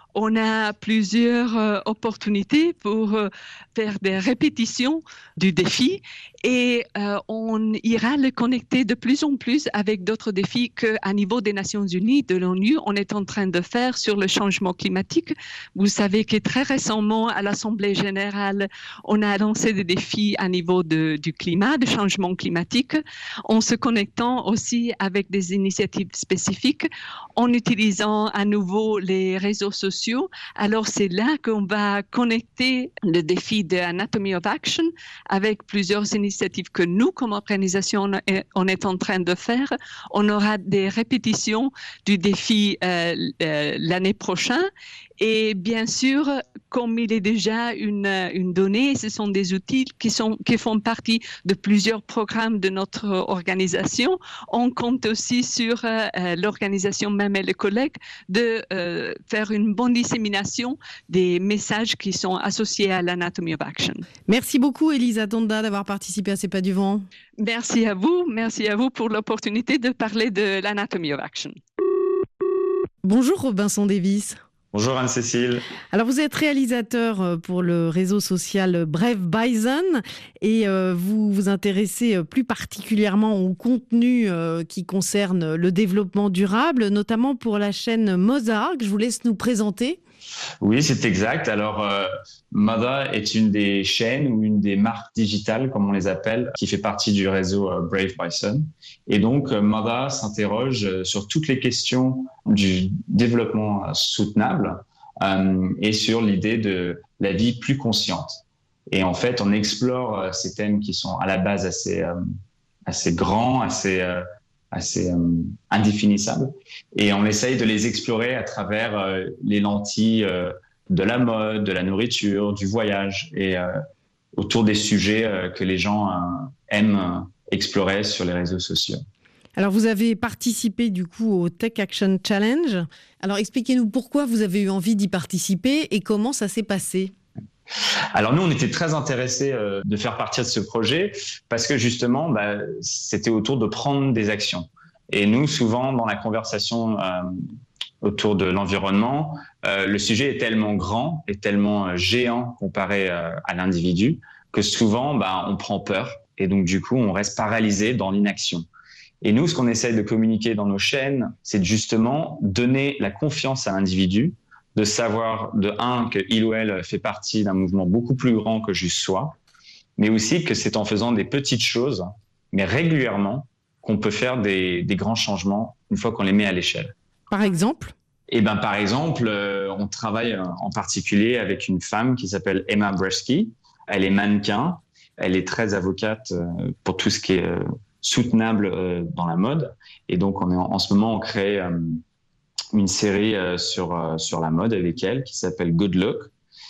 On a plusieurs euh, opportunités pour euh, faire des répétitions du défi et euh, on ira le connecter de plus en plus avec d'autres défis qu'à niveau des Nations Unies, de l'ONU, on est en train de faire sur le changement climatique. Vous savez que très récemment, à l'Assemblée générale, on a lancé des défis à niveau de, du climat, de changement climatique, en se connectant aussi avec des initiatives spécifiques, en utilisant à nouveau les réseaux sociaux. Alors c'est là qu'on va connecter le défi de Anatomy of Action avec plusieurs initiatives que nous, comme organisation, on est en train de faire. On aura des répétitions du défi euh, euh, l'année prochaine. Et bien sûr, comme il est déjà une, une donnée, ce sont des outils qui, sont, qui font partie de plusieurs programmes de notre organisation. On compte aussi sur euh, l'organisation même et les collègues de euh, faire une bonne dissémination des messages qui sont associés à l'Anatomy of Action. Merci beaucoup Elisa Donda d'avoir participé à C'est pas du vent. Merci à vous, merci à vous pour l'opportunité de parler de l'Anatomy of Action. Bonjour Robinson Davis. Bonjour Anne-Cécile. Alors vous êtes réalisateur pour le réseau social Brave Bison et euh, vous vous intéressez plus particulièrement au contenu euh, qui concerne le développement durable, notamment pour la chaîne Moza, que je vous laisse nous présenter. Oui, c'est exact. Alors, euh, Moza est une des chaînes ou une des marques digitales, comme on les appelle, qui fait partie du réseau euh, Brave Bison. Et donc, euh, Moza s'interroge sur toutes les questions du développement euh, soutenable euh, et sur l'idée de la vie plus consciente. Et en fait, on explore euh, ces thèmes qui sont à la base assez, euh, assez grands, assez... Euh, assez euh, indéfinissables, et on essaye de les explorer à travers euh, les lentilles euh, de la mode, de la nourriture, du voyage, et euh, autour des sujets euh, que les gens euh, aiment euh, explorer sur les réseaux sociaux. Alors vous avez participé du coup au Tech Action Challenge. Alors expliquez-nous pourquoi vous avez eu envie d'y participer et comment ça s'est passé. Alors nous, on était très intéressés euh, de faire partie de ce projet parce que justement, bah, c'était autour de prendre des actions. Et nous, souvent, dans la conversation euh, autour de l'environnement, euh, le sujet est tellement grand et tellement euh, géant comparé euh, à l'individu que souvent, bah, on prend peur et donc du coup, on reste paralysé dans l'inaction. Et nous, ce qu'on essaie de communiquer dans nos chaînes, c'est de justement donner la confiance à l'individu, de savoir, de un, qu'il ou elle fait partie d'un mouvement beaucoup plus grand que juste soi, mais aussi que c'est en faisant des petites choses, mais régulièrement, qu'on peut faire des, des grands changements une fois qu'on les met à l'échelle. Par exemple ? Eh ben, par exemple, euh, on travaille en particulier avec une femme qui s'appelle Emma Bresky. Elle est mannequin, elle est très avocate euh, pour tout ce qui est euh, soutenable euh, dans la mode. Et donc, on est en, en ce moment, on crée... Euh, une série euh, sur, euh, sur la mode avec elle qui s'appelle Good Look.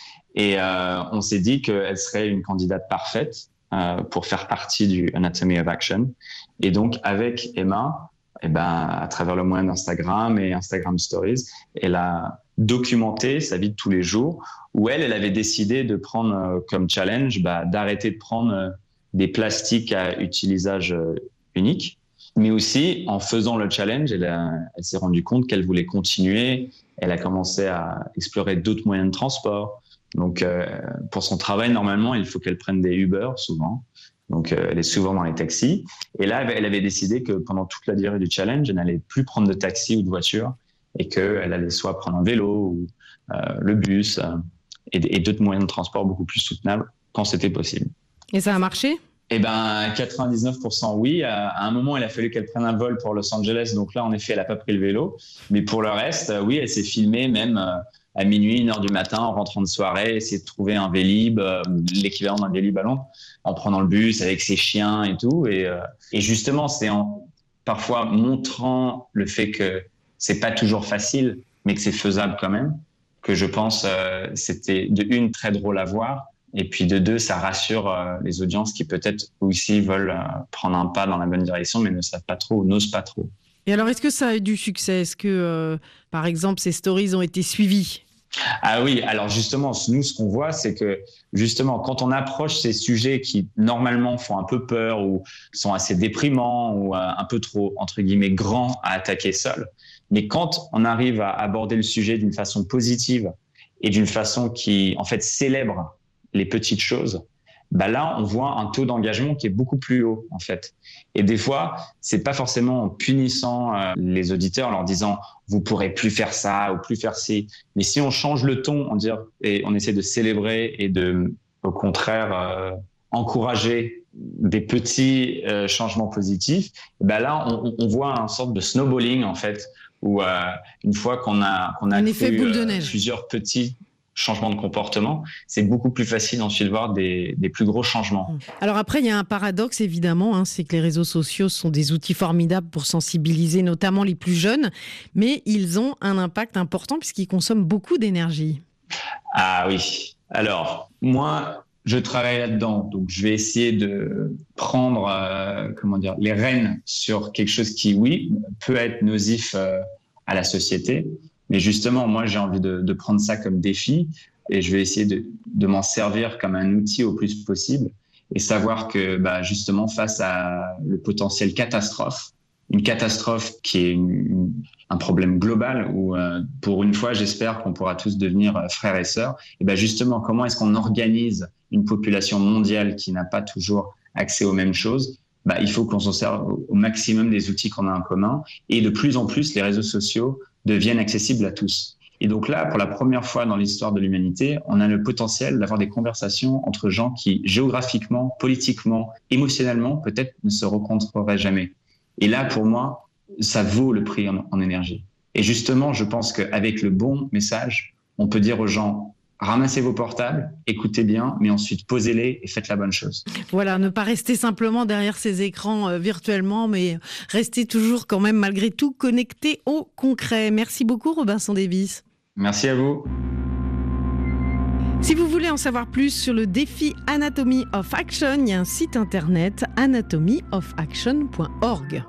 Et euh, on s'est dit qu'elle serait une candidate parfaite euh, pour faire partie du Anatomy of Action. Et donc, avec Emma, eh ben, à travers le moyen d'Instagram et Instagram Stories, elle a documenté sa vie de tous les jours où elle, elle avait décidé de prendre euh, comme challenge bah, d'arrêter de prendre euh, des plastiques à utilisage euh, unique. Mais aussi, en faisant le challenge, elle, a, elle s'est rendue compte qu'elle voulait continuer. Elle a commencé à explorer d'autres moyens de transport. Donc, euh, pour son travail, normalement, il faut qu'elle prenne des Uber, souvent. Donc, euh, elle est souvent dans les taxis. Et là, elle avait décidé que pendant toute la durée du challenge, elle n'allait plus prendre de taxi ou de voiture et qu'elle allait soit prendre un vélo ou euh, le bus euh, et, et d'autres moyens de transport beaucoup plus soutenables quand c'était possible. Et ça a marché ? Eh ben, quatre-vingt-dix-neuf pour cent oui. À un moment, il a fallu qu'elle prenne un vol pour Los Angeles. Donc là, en effet, elle n'a pas pris le vélo. Mais pour le reste, oui, elle s'est filmée même à minuit, une heure du matin, en rentrant de soirée, essayer de trouver un Vélib, l'équivalent d'un Vélib à Londres, en prenant le bus avec ses chiens et tout. Et, et justement, c'est en parfois montrant le fait que c'est pas toujours facile, mais que c'est faisable quand même, que je pense euh, c'était de une très drôle à voir. Et puis de deux, ça rassure euh, les audiences qui peut-être aussi veulent euh, prendre un pas dans la bonne direction, mais ne savent pas trop ou n'osent pas trop. Et alors, est-ce que ça a eu du succès ? Est-ce que, euh, par exemple, ces stories ont été suivies ? Ah oui, alors justement, nous, ce qu'on voit, c'est que justement, quand on approche ces sujets qui, normalement, font un peu peur ou sont assez déprimants ou euh, un peu trop, entre guillemets, grands à attaquer seul, Mais quand on arrive à aborder le sujet d'une façon positive et d'une façon qui, en fait, célèbre les petites choses, bah là, on voit un taux d'engagement qui est beaucoup plus haut, en fait. Et des fois, c'est pas forcément en punissant euh, les auditeurs, en leur disant « vous pourrez plus faire ça ou plus faire ci ». Mais si on change le ton, on dit, et on essaie de célébrer et de, au contraire, euh, encourager des petits euh, changements positifs, bah là, on, on voit une sorte de snowballing, en fait, où euh, une fois qu'on a, qu'on a Un effet fait, boule de euh, neige. plusieurs petits changement de comportement, c'est beaucoup plus facile ensuite de voir des, des plus gros changements. Alors après, il y a un paradoxe évidemment, hein, c'est que les réseaux sociaux sont des outils formidables pour sensibiliser notamment les plus jeunes, mais ils ont un impact important puisqu'ils consomment beaucoup d'énergie. Ah oui, alors moi, je travaille là-dedans, donc je vais essayer de prendre euh, comment dire, les rênes sur quelque chose qui, oui, peut être nocif euh, à la société. Mais justement, moi, j'ai envie de, de prendre ça comme défi et je vais essayer de, de m'en servir comme un outil au plus possible et savoir que, bah, justement, face à le potentiel catastrophe, une catastrophe qui est une, une, un problème global où, euh, pour une fois, j'espère qu'on pourra tous devenir euh, frères et sœurs, et bah, justement, comment est-ce qu'on organise une population mondiale qui n'a pas toujours accès aux mêmes choses? Bah, il faut qu'on s'en serve au maximum des outils qu'on a en commun et de plus en plus, les réseaux sociaux deviennent accessibles à tous. Et donc là, pour la première fois dans l'histoire de l'humanité, on a le potentiel d'avoir des conversations entre gens qui, géographiquement, politiquement, émotionnellement, peut-être ne se rencontreraient jamais. Et là, pour moi, ça vaut le prix en, en énergie. Et justement, je pense qu'avec le bon message, on peut dire aux gens, ramassez vos portables, écoutez bien, mais ensuite posez-les et faites la bonne chose. Voilà, ne pas rester simplement derrière ces écrans euh, virtuellement, mais rester toujours quand même malgré tout connecté au concret. Merci beaucoup Robinson Davis. Merci à vous. Si vous voulez en savoir plus sur le défi Anatomy of Action, il y a un site internet anatomy of action point org.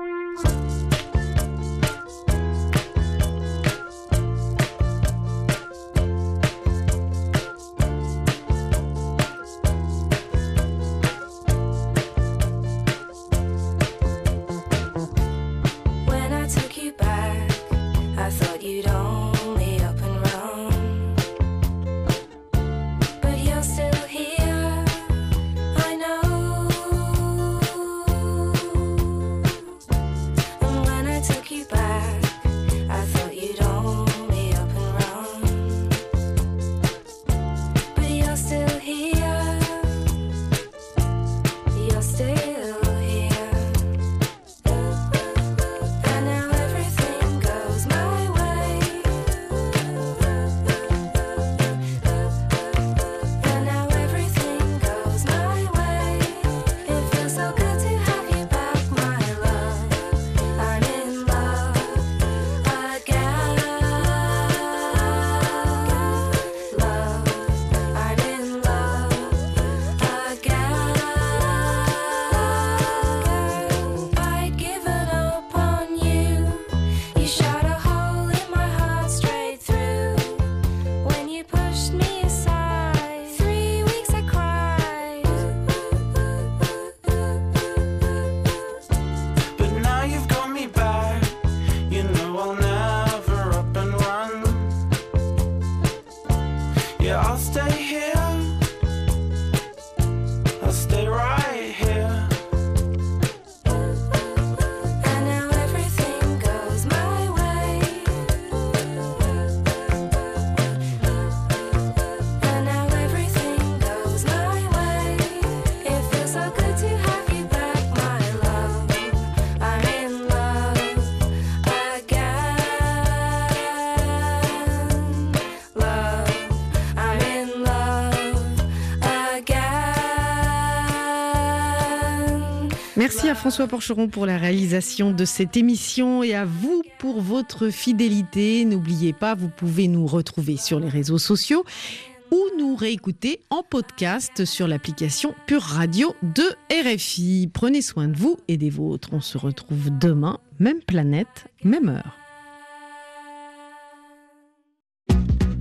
Merci à François Porcheron pour la réalisation de cette émission et à vous pour votre fidélité. N'oubliez pas, vous pouvez nous retrouver sur les réseaux sociaux ou nous réécouter en podcast sur l'application Pure Radio de R F I. Prenez soin de vous et des vôtres. On se retrouve demain, même planète, même heure.